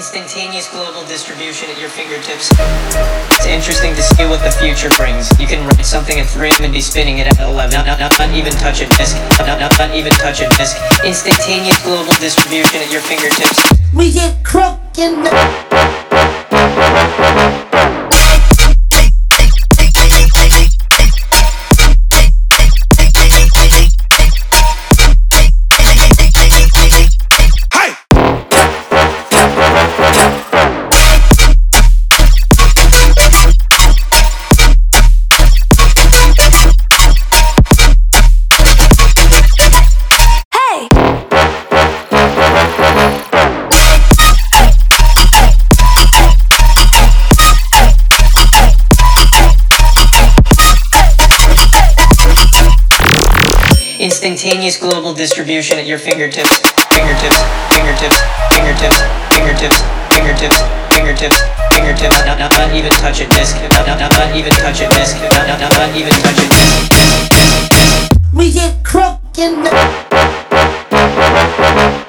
Instantaneous global distribution at your fingertips. It's interesting to see what the future brings. You can write something at 3 and be spinning it at 11. Not even touch a disk. Not even touch a disk. Instantaneous global distribution at your fingertips. We get crook in the... Instantaneous global distribution at your fingertips. Fingertips, fingertips, fingertips, fingertips, fingertips, fingertips, fingertips. Not even touch a disk. Not even touch a disk. Not even touch a disk. We get crook in the...